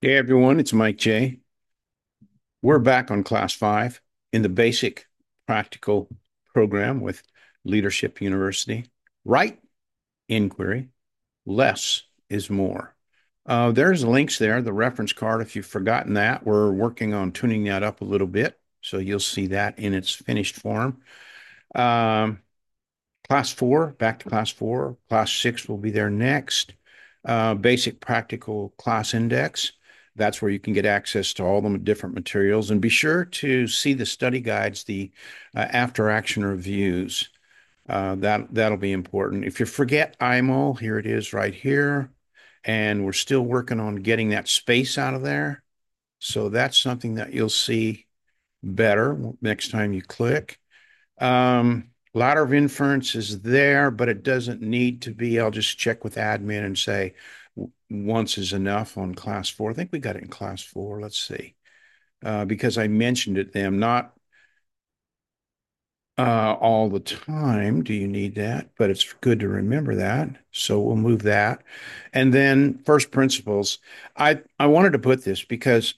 Hey everyone, it's Mike J. We're back on class 5 in the basic practical program with Leadership University. Right inquiry, less is more. There's links there, the reference card. If you've forgotten that, we're working on tuning that up a little bit. So you'll see that in its finished form. Um, Class 4, back to class 4. Class 6 will be there next. Basic practical class index. That's where you can get access to all the different materials. And be sure to see the study guides, the after action reviews. That'll be important. If you forget IMO, here it is right here. And we're still working on getting that space out of there. So that's something that you'll see better next time you click. Ladder of inference is there, but it doesn't need to be. I'll just check with admin and say once is enough on class 4. I think we got it in class 4. Let's see. Because I mentioned it them, not all the time. Do you need that? But it's good to remember that. So we'll move that. And then first principles. I wanted to put this because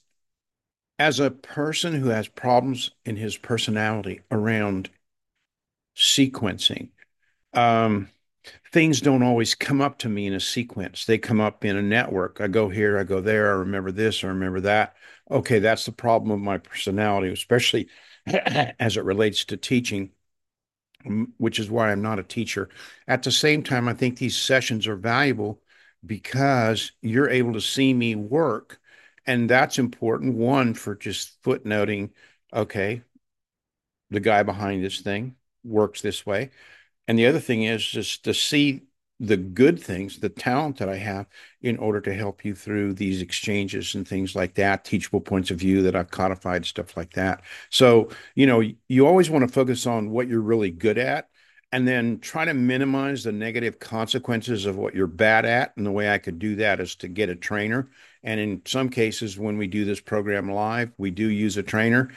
as a person who has problems in his personality around sequencing, um, things don't always come up to me in a sequence. They come up in a network. I go here, I go there, I remember this, I remember that. Okay, that's the problem with my personality, especially as it relates to teaching, which is why I'm not a teacher. At the same time, I think these sessions are valuable because you're able to see me work. And that's important. One, for just footnoting, okay, the guy behind this thing works this way. And the other thing is just to see the good things, the talent that I have in order to help you through these exchanges and things like that, teachable points of view that I've codified, stuff like that. So, you always want to focus on what you're really good at and then try to minimize the negative consequences of what you're bad at. And the way I could do that is to get a trainer. And in some cases, when we do this program live, we do use a trainer,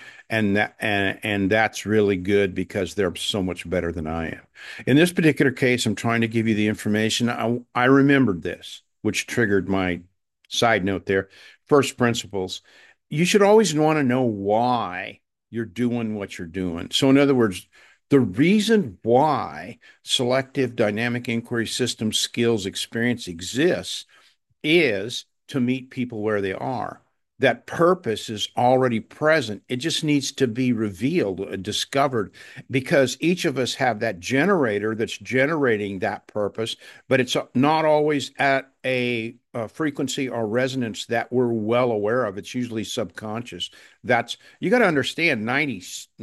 and that's really good because they're so much better than I am. In this particular case, I'm trying to give you the information. I remembered this, which triggered my side note there. First principles. You should always want to know why you're doing what you're doing. So, in other words, the reason why selective dynamic inquiry system skills experience exists is to meet people where they are. That purpose is already present. It just needs to be revealed, discovered, because each of us have that generator that's generating that purpose, but it's not always at a frequency or resonance that we're well aware of. It's usually subconscious. That's, you got to understand, 90,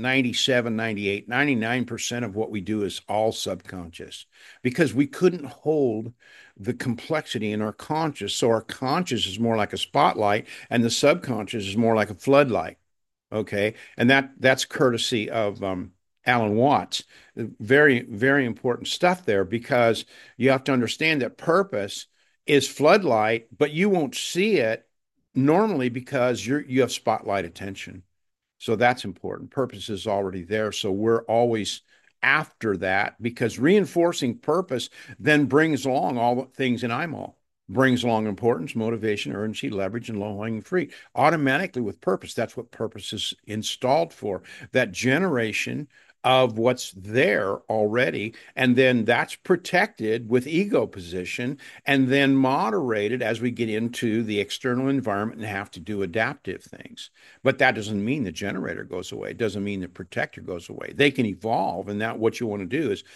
97, 98, 99% of what we do is all subconscious because we couldn't hold the complexity in our conscious. So our conscious is more like a spotlight, and the subconscious is more like a floodlight. Okay, and that's courtesy of Alan Watts. Very, very important stuff there because you have to understand that purpose is floodlight, but you won't see it normally because you have spotlight attention. So that's important. Purpose is already there. So we're always after that because reinforcing purpose then brings along all the things in IMO, brings along importance, motivation, urgency, leverage, and low hanging fruit automatically with purpose. That's what purpose is installed for. That generation of what's there already. And then that's protected with ego position and then moderated as we get into the external environment and have to do adaptive things. But that doesn't mean the generator goes away. It doesn't mean the protector goes away. They can evolve. And that what you want to do is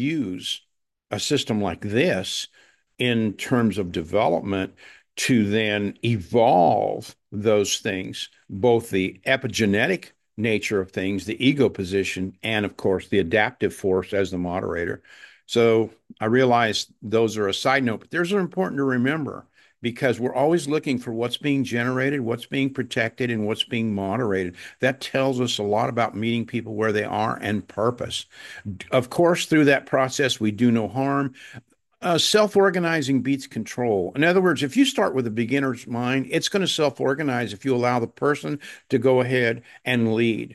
use a system like this in terms of development to then evolve those things, both the epigenetic nature of things, the ego position, and of course the adaptive force as the moderator. So I realize those are a side note, but those are important to remember because we're always looking for what's being generated, what's being protected, and what's being moderated. That tells us a lot about meeting people where they are and purpose. Of course, through that process, we do no harm. Self-organizing beats control. In other words, if you start with a beginner's mind, it's going to self-organize if you allow the person to go ahead and lead.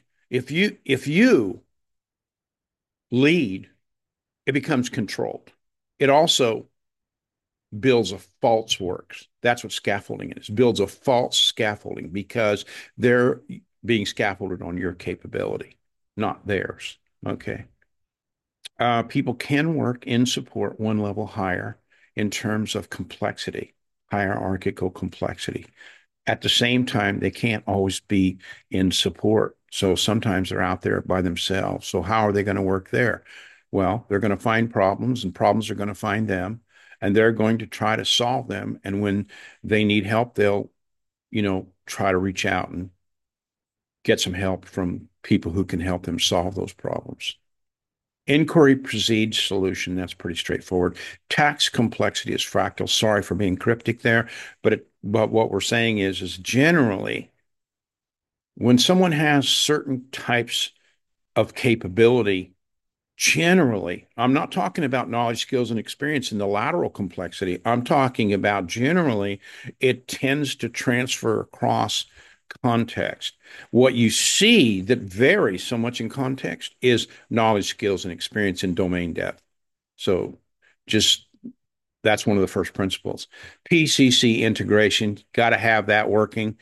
If you lead, it becomes controlled. It also builds a false works. That's what scaffolding is. Builds a false scaffolding because they're being scaffolded on your capability, not theirs. Okay. People can work in support one level higher in terms of complexity, hierarchical complexity. At the same time, they can't always be in support. So sometimes they're out there by themselves. So how are they going to work there? Well, they're going to find problems and problems are going to find them and they're going to try to solve them. And when they need help, they'll, try to reach out and get some help from people who can help them solve those problems. Inquiry precedes solution. That's pretty straightforward. Tax complexity is fractal. Sorry for being cryptic there, but what we're saying is generally when someone has certain types of capability, generally, I'm not talking about knowledge, skills, and experience in the lateral complexity. I'm talking about generally, it tends to transfer across context. What you see that varies so much in context is knowledge, skills, and experience in domain depth. So just that's one of the first principles. PCC integration, got to have that working.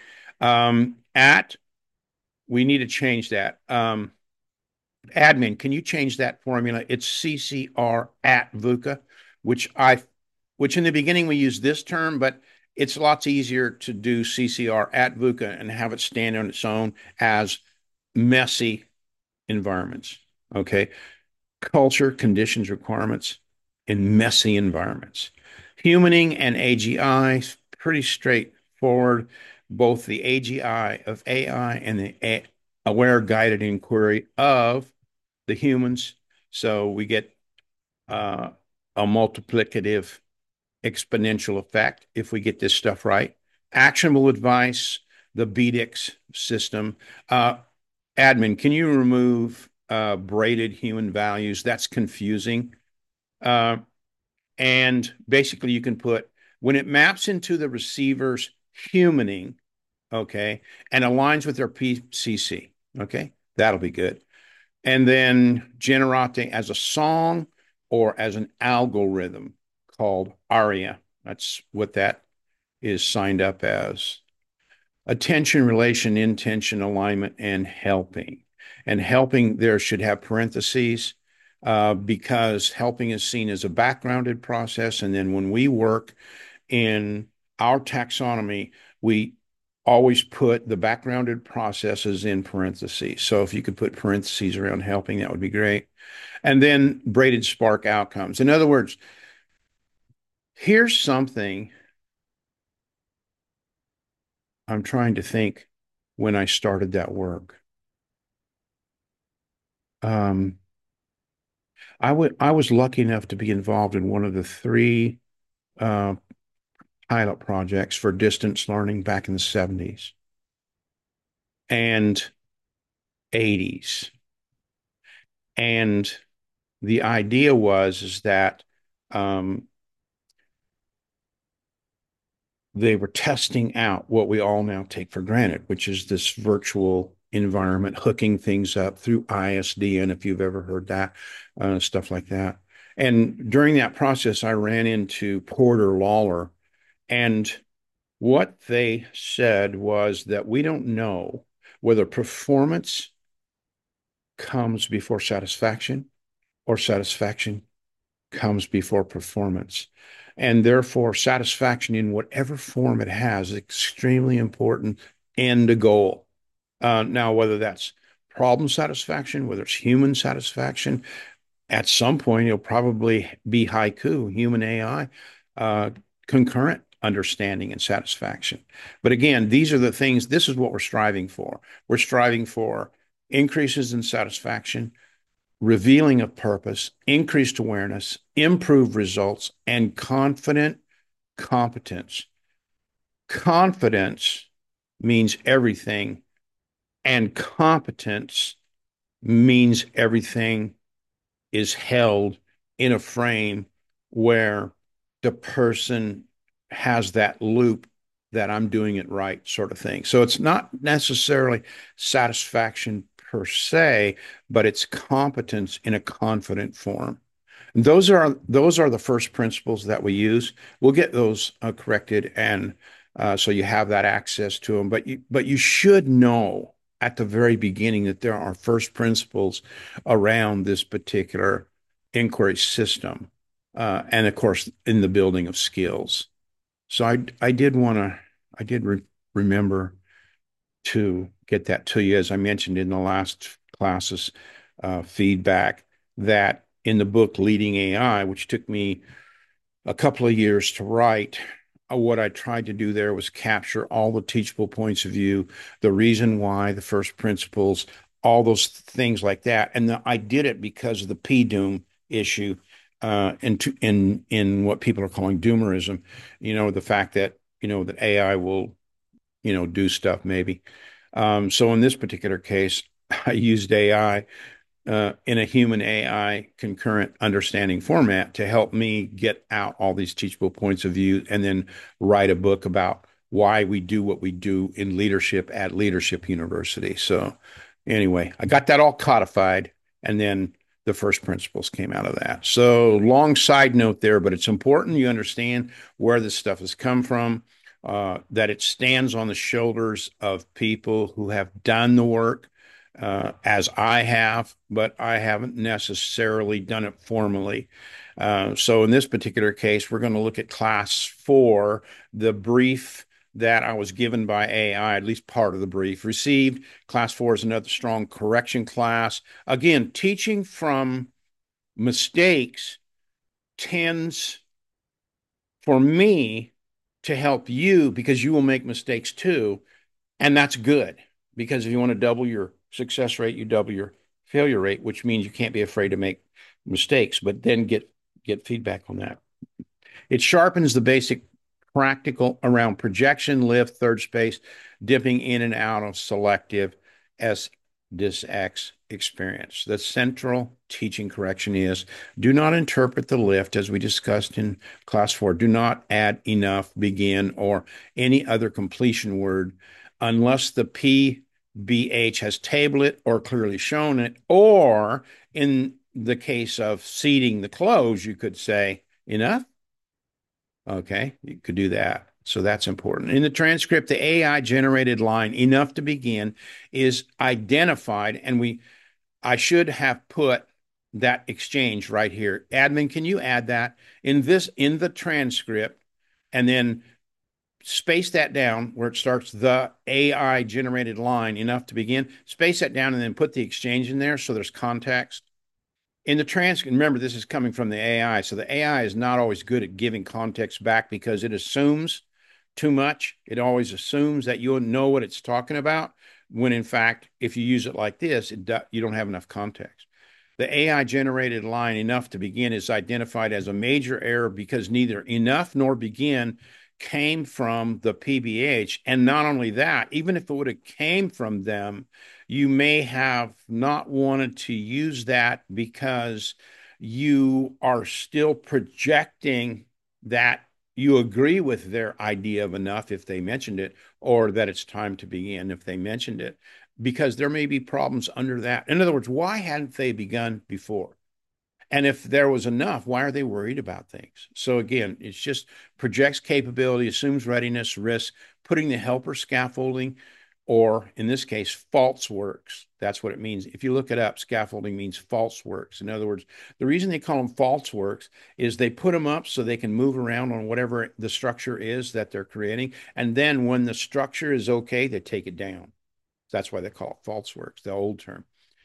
We need to change that. Admin, can you change that formula? It's CCR at VUCA, which I, which in the beginning we used this term, but it's lots easier to do CCR at VUCA and have it stand on its own as messy environments. Okay. Culture, conditions, requirements in messy environments. Humaning and AGI, pretty straightforward. Both the AGI of AI and the aware guided inquiry of the humans. So we get a multiplicative exponential effect if we get this stuff right. Actionable advice, the BDIX system. Admin, can you remove braided human values? That's confusing. Uh, and basically, you can put when it maps into the receiver's humaning, okay, and aligns with their PCC, okay, that'll be good. And then Generate as a song or as an algorithm called ARIA. That's what that is signed up as. Attention, relation, intention, alignment, and helping. And helping there should have parentheses because helping is seen as a backgrounded process. And then when we work in our taxonomy, we always put the backgrounded processes in parentheses. So if you could put parentheses around helping, that would be great. And then braided spark outcomes. In other words, here's something I'm trying to think when I started that work. Um, I was lucky enough to be involved in one of the three uh, pilot projects for distance learning back in the 70s and 80s. And the idea was is that um, they were testing out what we all now take for granted, which is this virtual environment, hooking things up through ISDN, if you've ever heard that, stuff like that. And during that process, I ran into Porter Lawler, and what they said was that we don't know whether performance comes before satisfaction or satisfaction comes before performance. And therefore, satisfaction in whatever form it has is extremely important and a goal. Now, whether that's problem satisfaction, whether it's human satisfaction, at some point it'll probably be haiku, human AI, uh, concurrent understanding and satisfaction. But again, these are the things, this is what we're striving for. We're striving for increases in satisfaction, revealing of purpose, increased awareness, improved results, and confident competence. Confidence means everything, and competence means everything is held in a frame where the person has that loop that I'm doing it right sort of thing. So it's not necessarily satisfaction per se, but it's competence in a confident form. Those are the first principles that we use. We'll get those corrected, and so you have that access to them. But you should know at the very beginning that there are first principles around this particular inquiry system, and of course in the building of skills. So I did want to I did remember to get that to you, as I mentioned in the last class's feedback, that in the book Leading AI, which took me a couple of years to write, what I tried to do there was capture all the teachable points of view, the reason why, the first principles, all those things like that. And I did it because of the P-doom issue, in what people are calling doomerism. The fact that that AI will do stuff maybe. So in this particular case, I used AI in a human AI concurrent understanding format to help me get out all these teachable points of view and then write a book about why we do what we do in leadership at Leadership University. So anyway, I got that all codified, and then the first principles came out of that. So long side note there, but it's important you understand where this stuff has come from, that it stands on the shoulders of people who have done the work, as I have, but I haven't necessarily done it formally. So in this particular case, we're going to look at class four, the brief that I was given by AI, at least part of the brief received. Class four is another strong correction class. Again, teaching from mistakes tends, for me, to help you because you will make mistakes too. And that's good, because if you want to double your success rate, you double your failure rate, which means you can't be afraid to make mistakes, but then get feedback on that. It sharpens the basic practical around projection, lift, third space, dipping in and out of selective S dis X experience. The central teaching correction is: do not interpret the lift as we discussed in class four. Do not add enough, begin, or any other completion word unless the PBH has tabled it or clearly shown it, or in the case of seating the close, you could say enough. Okay, you could do that. So that's important. In the transcript, the AI generated line enough to begin is identified, and I should have put that exchange right here. Admin, can you add that in the transcript, and then space that down where it starts the AI generated line enough to begin, space that down and then put the exchange in there so there's context. In the transcript, remember, this is coming from the AI. So the AI is not always good at giving context back because it assumes too much. It always assumes that you'll know what it's talking about, when in fact, if you use it like this, you don't have enough context. The AI generated line enough to begin is identified as a major error because neither enough nor begin came from the PBH. And not only that, even if it would have came from them, you may have not wanted to use that because you are still projecting that you agree with their idea of enough if they mentioned it, or that it's time to begin if they mentioned it, because there may be problems under that. In other words, why hadn't they begun before? And if there was enough, why are they worried about things? So again, it's just projects capability, assumes readiness, risk, putting the helper scaffolding, or in this case, false works. That's what it means. If you look it up, scaffolding means false works. In other words, the reason they call them false works is they put them up so they can move around on whatever the structure is that they're creating. And then when the structure is okay, they take it down. That's why they call it false works, the old term.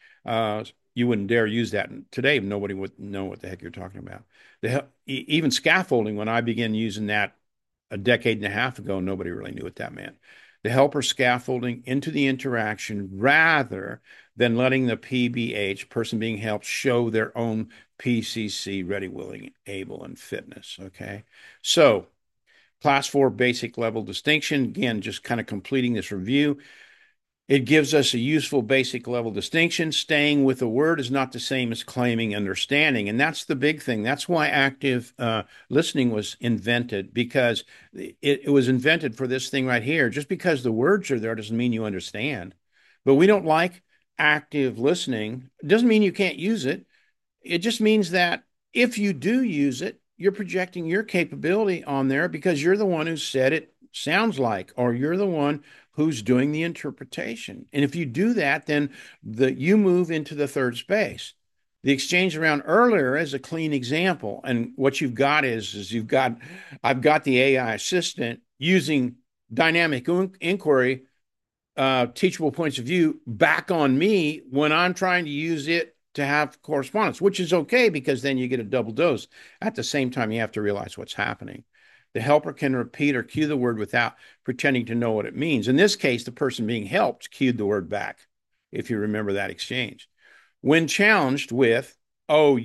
You wouldn't dare use that today. Nobody would know what the heck you're talking about. Even scaffolding, when I began using that a decade and a half ago, nobody really knew what that meant. The helper scaffolding into the interaction rather than letting the PBH, person being helped, show their own PCC, ready, willing, able, and fitness. Okay. So, class four basic level distinction. Again, just kind of completing this review. It gives us a useful basic level distinction. Staying with a word is not the same as claiming understanding. And that's the big thing. That's why active listening was invented, because it was invented for this thing right here. Just because the words are there doesn't mean you understand. But we don't like active listening. It doesn't mean you can't use it. It just means that if you do use it, you're projecting your capability on there because you're the one who said it sounds like, or you're the one who's doing the interpretation. And if you do that, then you move into the third space. The exchange around earlier is a clean example. And what you've got is I've got the AI assistant using dynamic inquiry, teachable points of view back on me when I'm trying to use it to have correspondence, which is okay because then you get a double dose. At the same time, you have to realize what's happening. The helper can repeat or cue the word without pretending to know what it means. In this case, the person being helped cued the word back, if you remember that exchange. When challenged with, oh,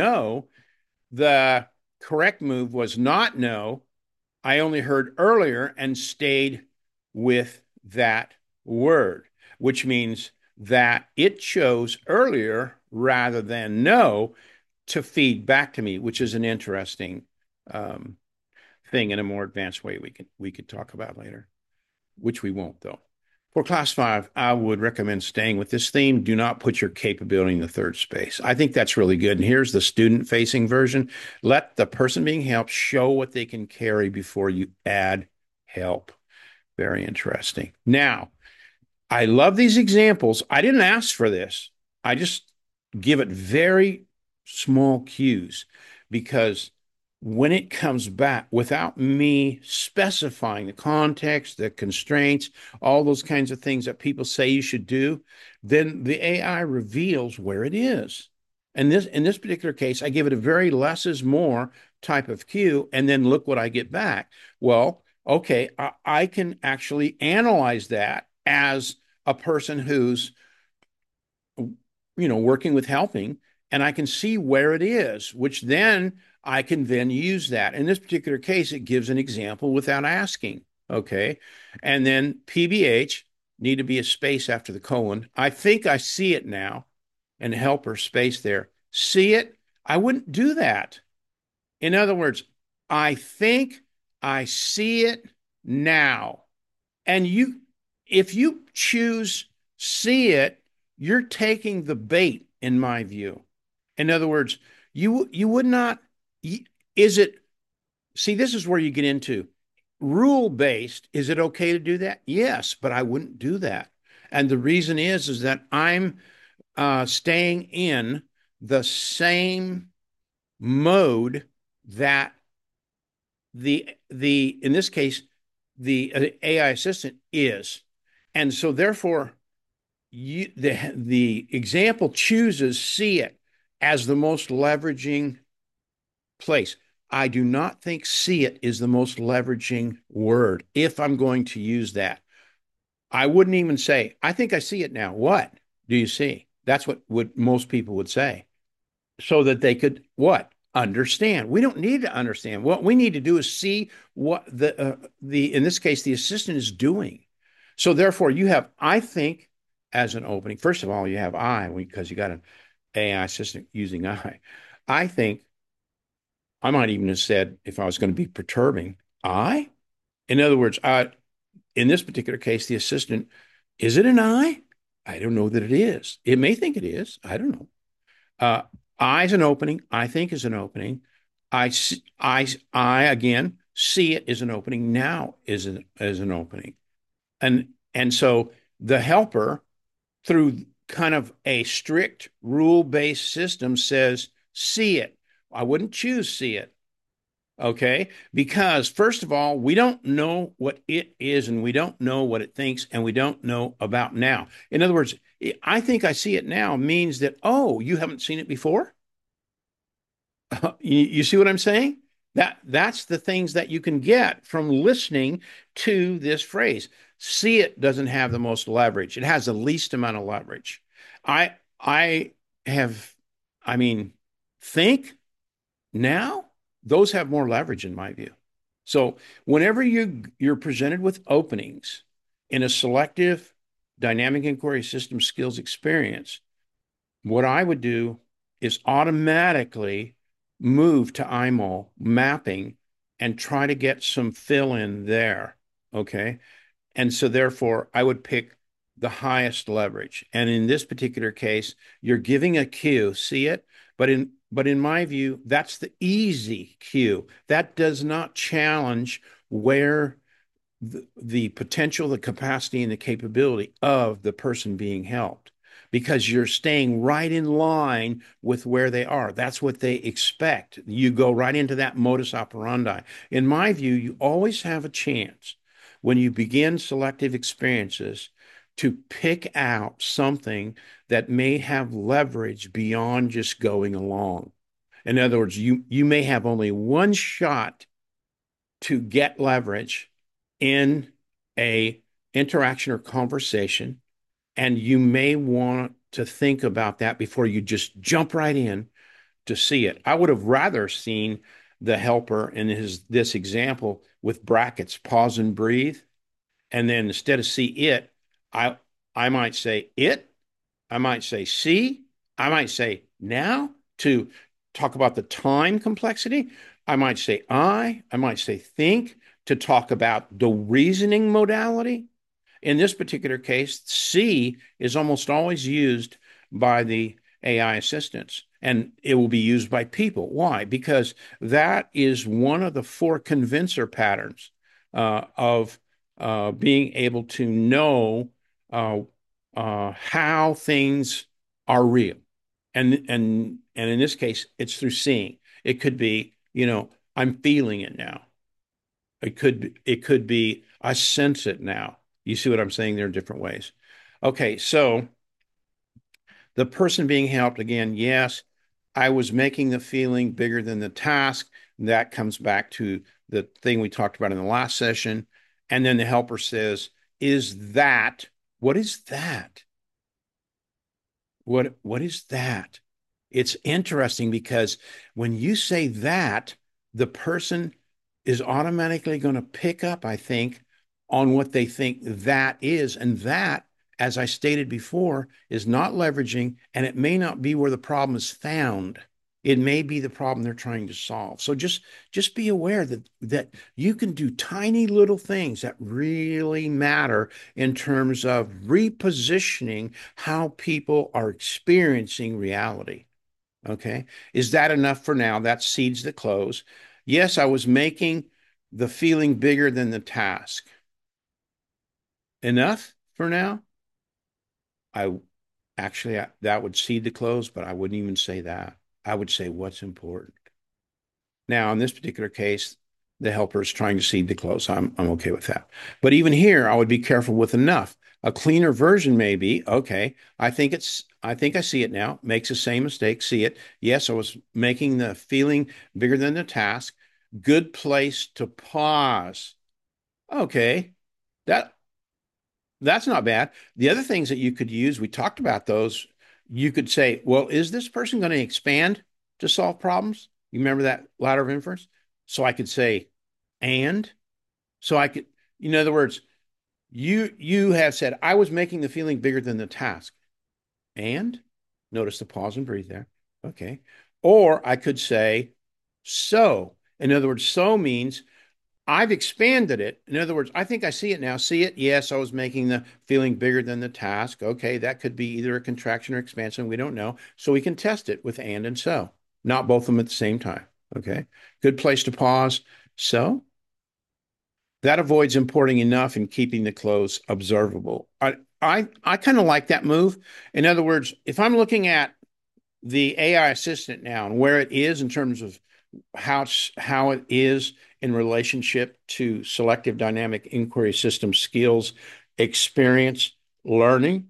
the correct move was not no. I only heard earlier and stayed with that word, which means that it chose earlier rather than no to feed back to me, which is an interesting um, thing in a more advanced way we could talk about later, which we won't though. For class 5, I would recommend staying with this theme. Do not put your capability in the third space. I think that's really good. And here's the student facing version. Let the person being helped show what they can carry before you add help. Very interesting. Now, I love these examples. I didn't ask for this. I just give it very small cues because when it comes back without me specifying the context, the constraints, all those kinds of things that people say you should do, then the AI reveals where it is. And in this particular case, I give it a very less is more type of cue, and then look what I get back. Well, okay, I can actually analyze that as a person who's working with helping, and I can see where it is, which then I can then use that. In this particular case, it gives an example without asking. Okay. And then PBH need to be a space after the colon. I think I see it now, and helper space there. See it? I wouldn't do that. In other words, I think I see it now. And if you choose see it, you're taking the bait, in my view. In other words, you would not, is it, see, this is where you get into rule based. Is it okay to do that? Yes, but I wouldn't do that. And the reason is that I'm staying in the same mode that the in this case the AI assistant is, and so therefore the example chooses see it as the most leveraging place. I do not think see it is the most leveraging word if I'm going to use that. I wouldn't even say, I think I see it now. What do you see? That's what most people would say, so that they could what? Understand. We don't need to understand. What we need to do is see what the in this case the assistant is doing. So therefore, you have I think as an opening. First of all, you have I because you got an AI assistant using I. I think I might even have said if I was going to be perturbing, I. In other words, in this particular case, the assistant, is it an I? I don't know that it is. It may think it is. I don't know. Uh, I is an opening. I think is an opening. I again see it as an opening. Now is an opening, and so the helper through kind of a strict rule-based system says see it. I wouldn't choose see it. Okay. Because first of all, we don't know what it is, and we don't know what it thinks, and we don't know about now. In other words, I think I see it now means that, oh, you haven't seen it before? You see what I'm saying? That's the things that you can get from listening to this phrase. See it doesn't have the most leverage. It has the least amount of leverage. I have, I mean, think now, those have more leverage in my view. So whenever you're presented with openings in a selective dynamic inquiry system skills experience, what I would do is automatically move to IMO mapping and try to get some fill in there. Okay. And so therefore I would pick the highest leverage. And in this particular case, you're giving a cue, see it, but But in my view, that's the easy cue. That does not challenge where the potential, the capacity, and the capability of the person being helped because you're staying right in line with where they are. That's what they expect. You go right into that modus operandi. In my view, you always have a chance when you begin selective experiences to pick out something that may have leverage beyond just going along. In other words, you may have only one shot to get leverage in a interaction or conversation, and you may want to think about that before you just jump right in to see it. I would have rather seen the helper in this example with brackets, pause and breathe, and then instead of see it, I I might say it, I might say see, I might say now to talk about the time complexity. I might say I might say think to talk about the reasoning modality. In this particular case, C is almost always used by the AI assistants, and it will be used by people. Why? Because that is one of the four convincer patterns of being able to know uh, how things are real. And in this case, it's through seeing. It could be, I'm feeling it now. It could be I sense it now. You see what I'm saying? There are different ways. Okay, so the person being helped again, yes, I was making the feeling bigger than the task. That comes back to the thing we talked about in the last session. And then the helper says, is that what is that? What is that? It's interesting because when you say that, the person is automatically going to pick up, I think, on what they think that is. And that, as I stated before, is not leveraging, and it may not be where the problem is found. It may be the problem they're trying to solve. So just be aware that you can do tiny little things that really matter in terms of repositioning how people are experiencing reality. Okay. Is that enough for now? That seeds the close. Yes, I was making the feeling bigger than the task. Enough for now? I that would seed the close, but I wouldn't even say that. I would say what's important. Now, in this particular case, the helper is trying to seed the close. I'm okay with that. But even here, I would be careful with enough. A cleaner version may be, okay, I think I see it now. Makes the same mistake, see it. Yes, I was making the feeling bigger than the task. Good place to pause. Okay. That that's not bad. The other things that you could use, we talked about those. You could say, well, is this person going to expand to solve problems? You remember that ladder of inference? So I could say, and so I could, in other words, you have said I was making the feeling bigger than the task. And notice the pause and breathe there. Okay. Or I could say, so. In other words, so means I've expanded it. In other words, I think I see it now. See it? Yes, I was making the feeling bigger than the task. Okay, that could be either a contraction or expansion. We don't know. So we can test it with and so, not both of them at the same time. Okay, good place to pause. So that avoids importing enough and keeping the close observable. I kind of like that move. In other words, if I'm looking at the AI assistant now and where it is in terms of how it is in relationship to selective dynamic inquiry system skills, experience, learning,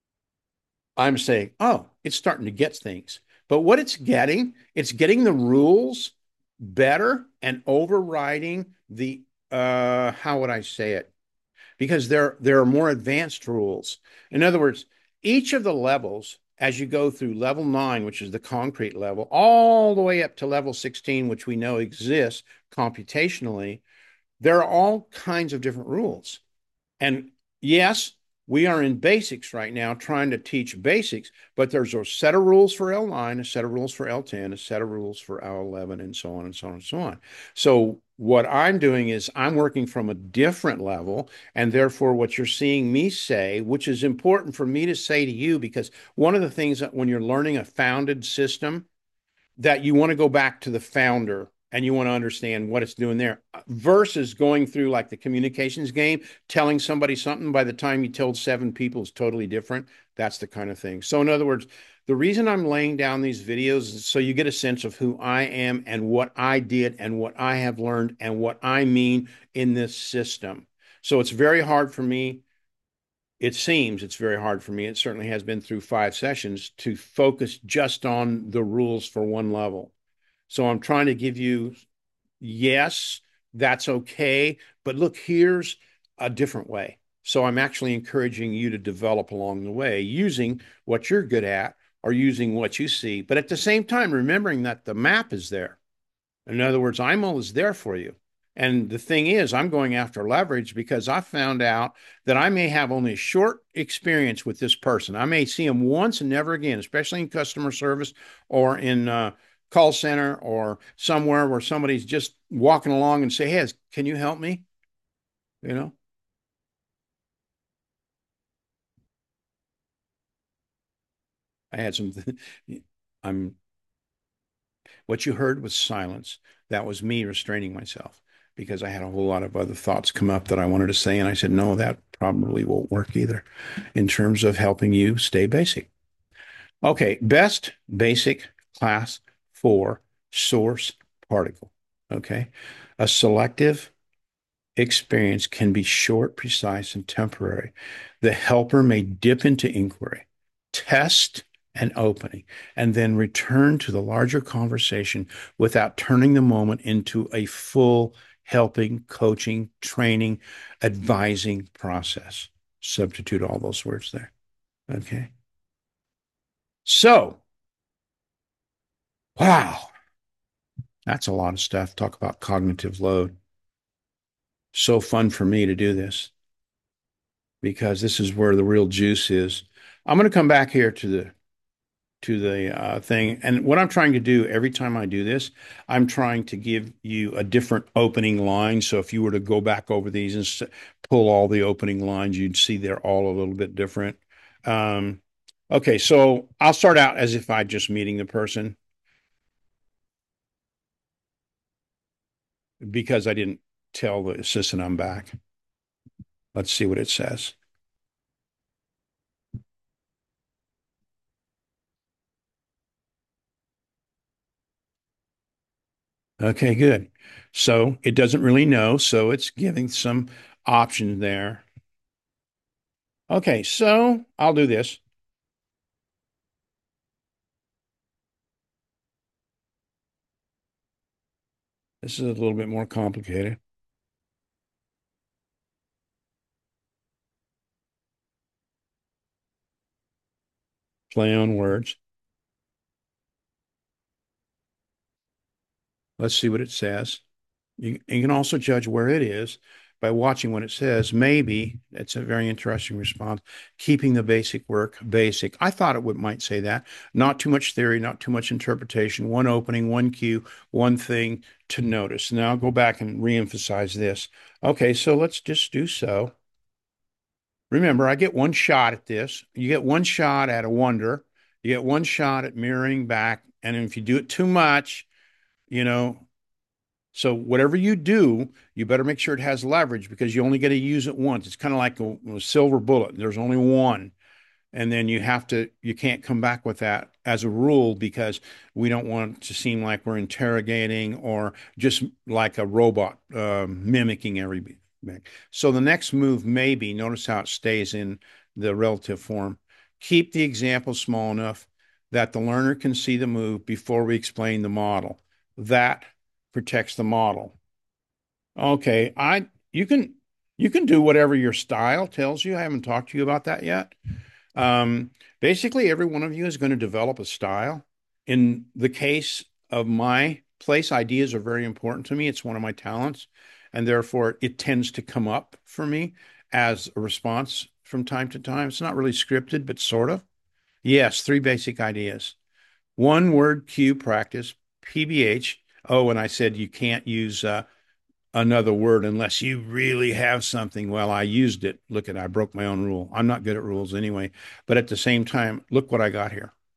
I'm saying, oh, it's starting to get things. But what it's getting the rules better and overriding the how would I say it? Because there are more advanced rules. In other words, each of the levels, as you go through level 9, which is the concrete level, all the way up to level 16, which we know exists computationally, there are all kinds of different rules. And yes, we are in basics right now trying to teach basics, but there's a set of rules for L9, a set of rules for L10, a set of rules for L11, and so on and so on and so on. So what I'm doing is I'm working from a different level, and therefore what you're seeing me say, which is important for me to say to you, because one of the things that when you're learning a founded system, that you want to go back to the founder and you want to understand what it's doing there versus going through like the communications game, telling somebody something by the time you told seven people is totally different. That's the kind of thing. So, in other words, the reason I'm laying down these videos is so you get a sense of who I am and what I did and what I have learned and what I mean in this system. So, it's very hard for me. It seems it's very hard for me. It certainly has been through 5 sessions to focus just on the rules for one level. So I'm trying to give you, yes, that's okay. But look, here's a different way. So I'm actually encouraging you to develop along the way using what you're good at or using what you see. But at the same time, remembering that the map is there. In other words, I'm always there for you. And the thing is, I'm going after leverage because I found out that I may have only a short experience with this person. I may see them once and never again, especially in customer service or in call center or somewhere where somebody's just walking along and say, "Hey, can you help me?" You know, I had some. I'm. What you heard was silence. That was me restraining myself because I had a whole lot of other thoughts come up that I wanted to say. And I said, no, that probably won't work either in terms of helping you stay basic. Okay, best basic class for source particle. Okay, a selective experience can be short, precise, and temporary. The helper may dip into inquiry, test an opening, and then return to the larger conversation without turning the moment into a full helping, coaching, training, advising process. Substitute all those words there. Okay. So, wow, that's a lot of stuff. Talk about cognitive load. So fun for me to do this because this is where the real juice is. I'm going to come back here to the thing, and what I'm trying to do every time I do this, I'm trying to give you a different opening line. So if you were to go back over these and pull all the opening lines, you'd see they're all a little bit different. Um, okay, so I'll start out as if I'm just meeting the person because I didn't tell the assistant I'm back. Let's see what it says. Okay, good. So it doesn't really know, so it's giving some options there. Okay, so I'll do this. This is a little bit more complicated. Play on words. Let's see what it says. You can also judge where it is by watching what it says. Maybe it's a very interesting response. Keeping the basic work basic. I thought it would might say that. Not too much theory, not too much interpretation. One opening, one cue, one thing to notice. Now I'll go back and reemphasize this. Okay, so let's just do so. Remember, I get one shot at this. You get one shot at a wonder. You get one shot at mirroring back. And if you do it too much, you know, so whatever you do, you better make sure it has leverage because you only get to use it once. It's kind of like a silver bullet. There's only one. And then you can't come back with that as a rule because we don't want to seem like we're interrogating or just like a robot mimicking everybody. So the next move may be, notice how it stays in the relative form. Keep the example small enough that the learner can see the move before we explain the model. That protects the model. Okay, I you can do whatever your style tells you. I haven't talked to you about that yet. Basically, every one of you is going to develop a style. In the case of my place, ideas are very important to me. It's one of my talents, and therefore it tends to come up for me as a response from time to time. It's not really scripted, but sort of. Yes, three basic ideas. One word cue practice, PBH. Oh, and I said you can't use another word unless you really have something. Well, I used it. I broke my own rule. I'm not good at rules anyway. But at the same time, look what I got here.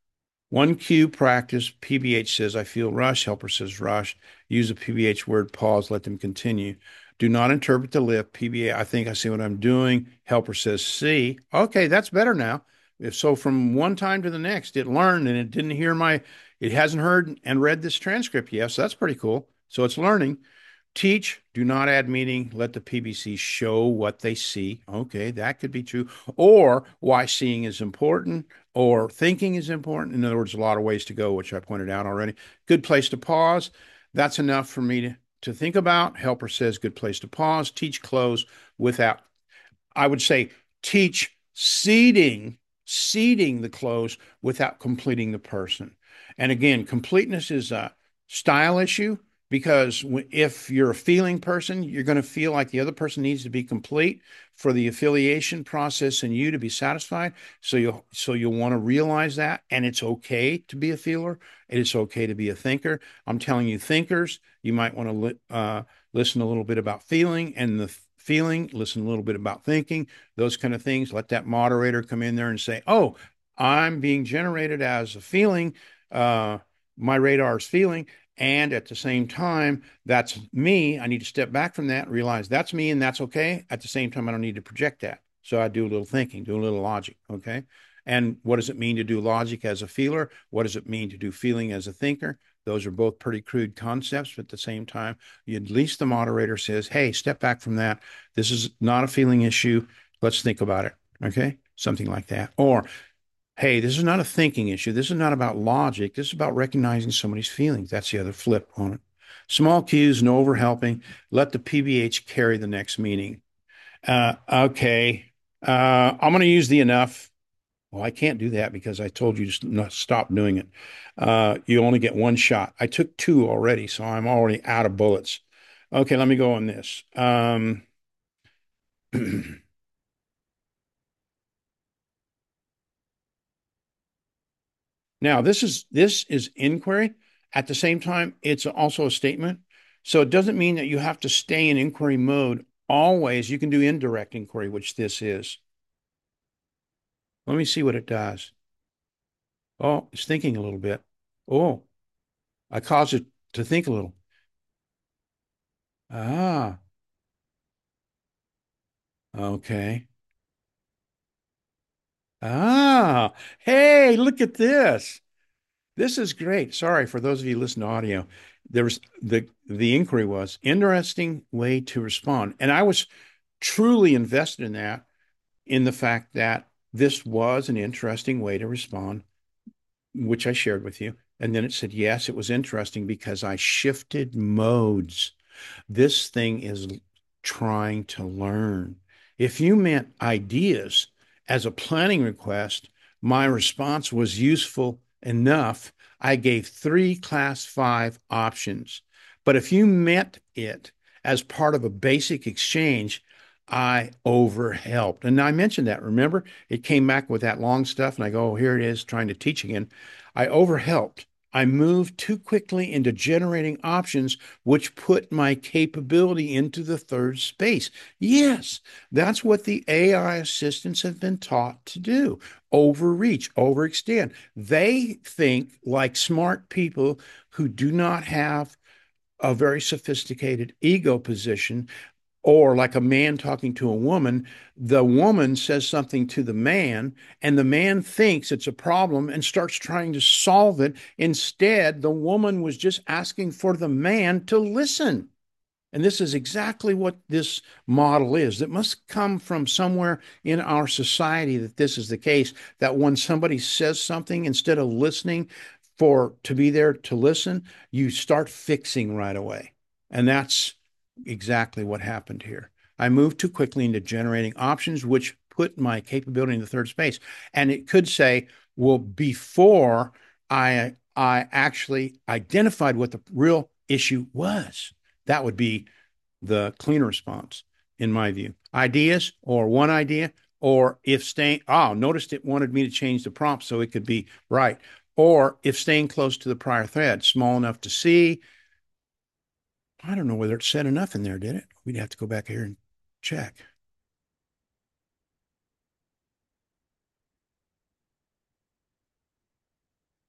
One cue practice. PBH says, I feel rush. Helper says, rush. Use a PBH word, pause, let them continue. Do not interpret the lip. PBA, I think I see what I'm doing. Helper says, see. Okay, that's better now. If so, from one time to the next, it learned and it didn't hear it hasn't heard and read this transcript yet. So that's pretty cool. So it's learning. Teach, do not add meaning. Let the PBC show what they see. Okay, that could be true. Or why seeing is important or thinking is important. In other words, a lot of ways to go, which I pointed out already. Good place to pause. That's enough for me to think about. Helper says good place to pause. Teach close without, I would say, teach seeding the close without completing the person. And again, completeness is a style issue because if you're a feeling person, you're going to feel like the other person needs to be complete for the affiliation process and you to be satisfied. So you'll want to realize that, and it's okay to be a feeler. It's okay to be a thinker. I'm telling you, thinkers, you might want to listen a little bit about feeling, and the feeling, listen a little bit about thinking, those kind of things. Let that moderator come in there and say, oh, I'm being generated as a feeling. Uh, my radar is feeling. And at the same time, that's me. I need to step back from that, realize that's me, and that's okay. At the same time, I don't need to project that. So I do a little thinking, do a little logic. Okay. And what does it mean to do logic as a feeler? What does it mean to do feeling as a thinker? Those are both pretty crude concepts, but at the same time, at least the moderator says, hey, step back from that. This is not a feeling issue. Let's think about it. Okay. Something like that. Or, hey, this is not a thinking issue. This is not about logic. This is about recognizing somebody's feelings. That's the other flip on it. Small cues, no overhelping. Let the PBH carry the next meaning. Okay. I'm going to use the enough. Well, I can't do that because I told you to stop doing it. You only get one shot. I took two already, so I'm already out of bullets. Okay, let me go on this. Now, this is inquiry. At the same time, it's also a statement. So it doesn't mean that you have to stay in inquiry mode always. You can do indirect inquiry, which this is. Let me see what it does. Oh, it's thinking a little bit. Oh, I caused it to think a little. Ah, okay. Ah, hey, look at this. This is great. Sorry for those of you listening to audio. There was the inquiry was interesting way to respond. And I was truly invested in that, in the fact that this was an interesting way to respond, which I shared with you. And then it said, yes, it was interesting because I shifted modes. This thing is trying to learn. If you meant ideas as a planning request, my response was useful enough. I gave three class five options. But if you meant it as part of a basic exchange, I overhelped. And I mentioned that, remember? It came back with that long stuff, and I go, oh, here it is, trying to teach again. I overhelped. I moved too quickly into generating options, which put my capability into the third space. Yes, that's what the AI assistants have been taught to do: overreach, overextend. They think like smart people who do not have a very sophisticated ego position, or like a man talking to a woman, the woman says something to the man, and the man thinks it's a problem and starts trying to solve it. Instead, the woman was just asking for the man to listen. And this is exactly what this model is. It must come from somewhere in our society that this is the case, that when somebody says something, instead of listening for to be there to listen, you start fixing right away. And that's exactly what happened here. I moved too quickly into generating options, which put my capability in the third space. And it could say, well, before I actually identified what the real issue was. That would be the clean response, in my view. Ideas, or one idea, or if staying, oh, noticed it wanted me to change the prompt so it could be right. Or if staying close to the prior thread, small enough to see. I don't know whether it said enough in there, did it? We'd have to go back here and check.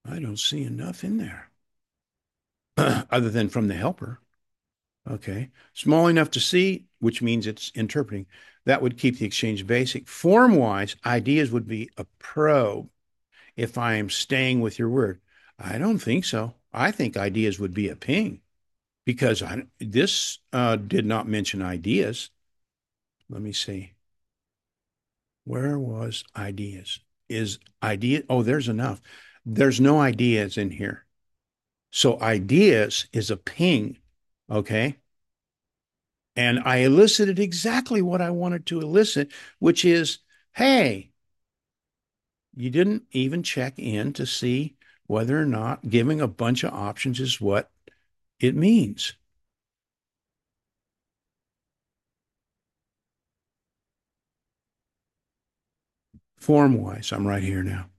I don't see enough in there other than from the helper. Okay. Small enough to see, which means it's interpreting. That would keep the exchange basic. Form wise, ideas would be a probe if I am staying with your word. I don't think so. I think ideas would be a ping because this did not mention ideas. Let me see. Where was ideas? Is idea? Oh, there's enough. There's no ideas in here. So ideas is a ping. Okay. And I elicited exactly what I wanted to elicit, which is, hey, you didn't even check in to see whether or not giving a bunch of options is what it means. Form wise, I'm right here now.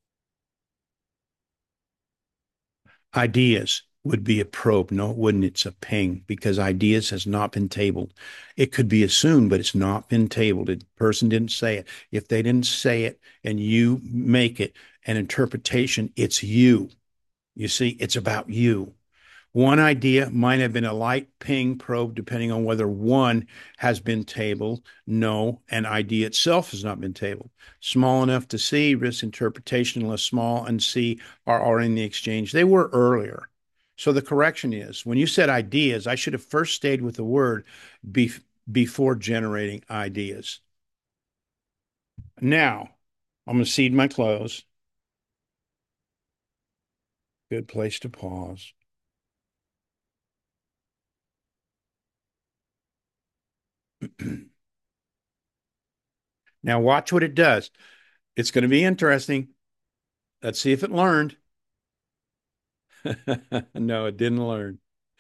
Ideas would be a probe. No, it wouldn't. It's a ping because ideas has not been tabled. It could be assumed, but it's not been tabled. The person didn't say it. If they didn't say it and you make it an interpretation, it's you. You see, it's about you. One idea might have been a light ping probe, depending on whether one has been tabled. No, an idea itself has not been tabled. Small enough to see, risk interpretation, less small, and see are in the exchange. They were earlier. So the correction is when you said ideas, I should have first stayed with the word be, before generating ideas. Now, I'm going to cede my close. Good place to pause. Now, watch what it does. It's going to be interesting. Let's see if it learned. No, it didn't learn.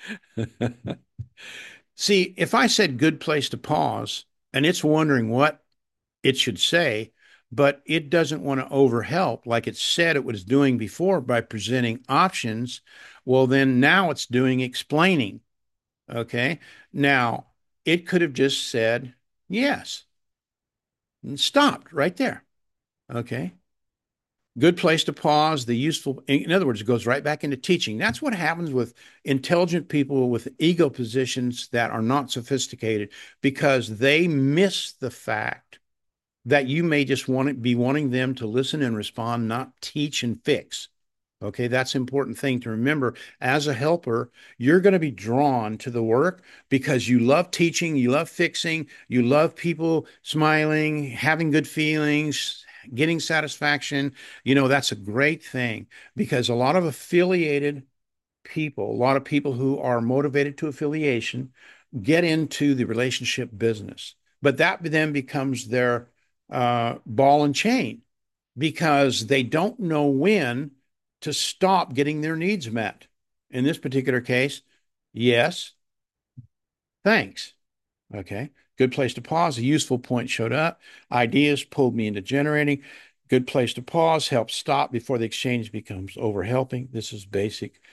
See, if I said good place to pause and it's wondering what it should say, but it doesn't want to overhelp like it said it was doing before by presenting options, well, then now it's doing explaining. Okay. Now, it could have just said yes and stopped right there. Okay. Good place to pause, the useful, in other words, it goes right back into teaching. That's what happens with intelligent people with ego positions that are not sophisticated because they miss the fact that you may just want to be wanting them to listen and respond, not teach and fix. Okay, that's an important thing to remember. As a helper, you're going to be drawn to the work because you love teaching, you love fixing, you love people smiling, having good feelings, getting satisfaction. That's a great thing because a lot of affiliated people, a lot of people who are motivated to affiliation, get into the relationship business. But that then becomes their ball and chain because they don't know when to stop getting their needs met. In this particular case, yes, thanks. Okay. Good place to pause. A useful point showed up. Ideas pulled me into generating. Good place to pause. Help stop before the exchange becomes overhelping. This is basic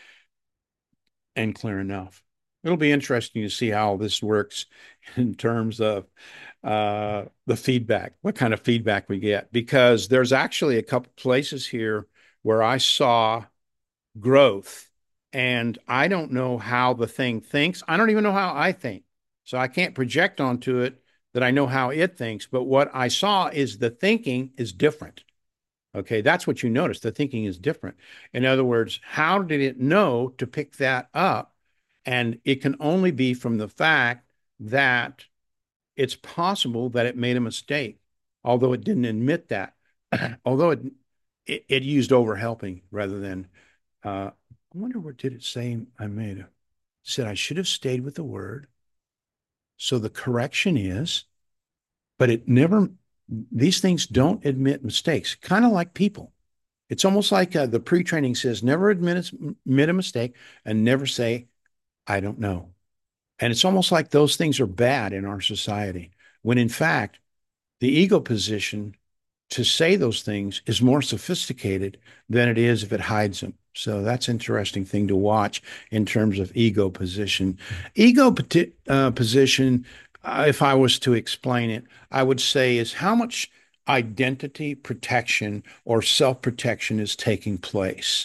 and clear enough. It'll be interesting to see how this works in terms of the feedback, what kind of feedback we get, because there's actually a couple places here where I saw growth and I don't know how the thing thinks. I don't even know how I think. So I can't project onto it that I know how it thinks. But what I saw is the thinking is different. Okay, that's what you notice. The thinking is different. In other words, how did it know to pick that up? And it can only be from the fact that it's possible that it made a mistake, although it didn't admit that. Although it used overhelping rather than. I wonder what did it say I made. It said I should have stayed with the word. So the correction is, but it never. These things don't admit mistakes. Kind of like people. It's almost like the pre-training says, never admit a mistake and never say, I don't know. And it's almost like those things are bad in our society, when in fact, the ego position to say those things is more sophisticated than it is if it hides them. So that's an interesting thing to watch in terms of ego position. Ego position, if I was to explain it, I would say is how much identity protection or self protection is taking place.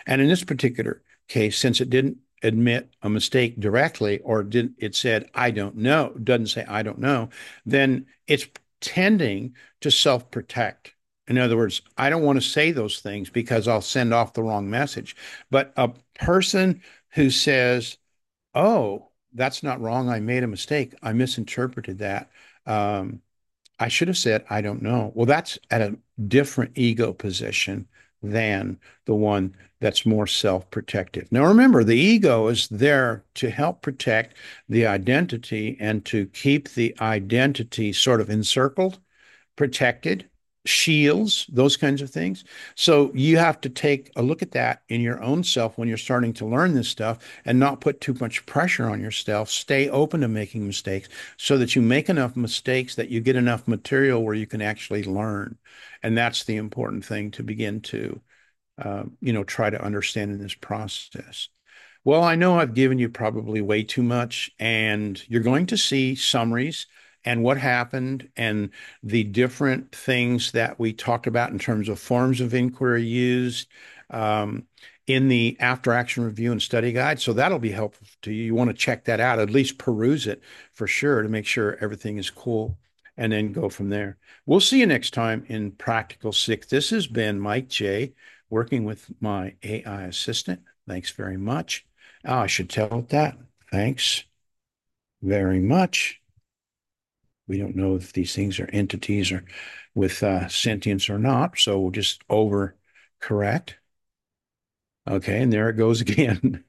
And in this particular case, since it didn't admit a mistake directly, or didn't it said, I don't know, doesn't say I don't know, then it's tending to self-protect. In other words, I don't want to say those things because I'll send off the wrong message. But a person who says, oh, that's not wrong. I made a mistake. I misinterpreted that. Um, I should have said, I don't know. Well, that's at a different ego position than the one that's more self-protective. Now, remember, the ego is there to help protect the identity and to keep the identity sort of encircled, protected, shields, those kinds of things. So you have to take a look at that in your own self when you're starting to learn this stuff and not put too much pressure on yourself. Stay open to making mistakes so that you make enough mistakes that you get enough material where you can actually learn. And that's the important thing to begin to, try to understand in this process. Well, I know I've given you probably way too much, and you're going to see summaries and what happened and the different things that we talked about in terms of forms of inquiry used um, in the after action review and study guide. So that'll be helpful to you. You want to check that out, at least peruse it for sure to make sure everything is cool and then go from there. We'll see you next time in Practical Six. This has been Mike J, working with my AI assistant. Thanks very much. Oh, I should tell it that. Thanks very much. We don't know if these things are entities or with sentience or not, so we'll just over correct. Okay, and there it goes again.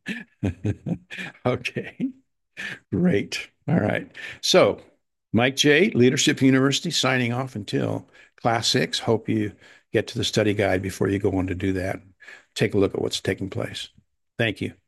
Okay, great. All right. So, Mike J, Leadership University, signing off until class six. Hope you get to the study guide before you go on to do that. Take a look at what's taking place. Thank you.